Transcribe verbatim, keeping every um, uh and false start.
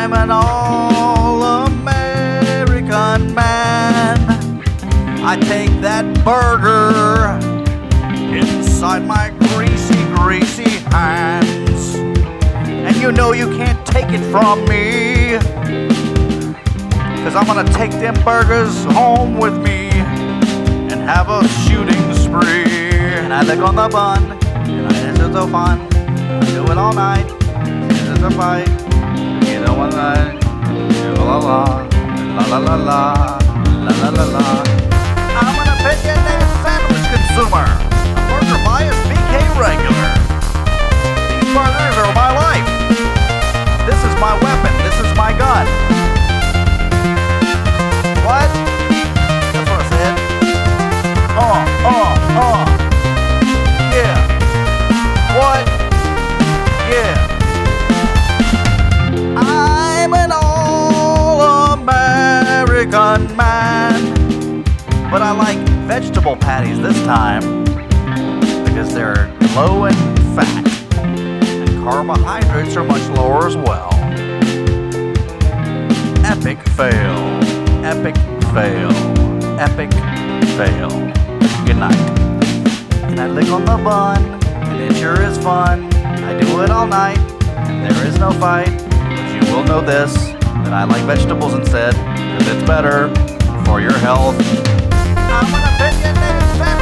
I'm an all-American man. I take that burger inside my greasy, greasy hands. And you know you can't take it from me, 'cause I'm gonna take them burgers home with me and have a shooting spree. And I lick on the bun, and this is so fun. I do it all night. This is a fight. You know one night. La la la la la la la la la la. I'm an opinionated sandwich consumer. A burger bias B K regular. These burgers are my life. This is my weapon. This is my gun. What? That's what I said. Oh, oh, oh. Yeah. What? Yeah. I'm an all-American man. But I like vegetable patties this time, because they're low in fat. And carbohydrates are much lower as well. Epic fail. Epic fail. Epic fail. Good night. And I lick on the bun, and it sure is fun. I do it all night, and there is no fight. But you will know this, that I like vegetables instead, because it's better for your health. I'm an opinionated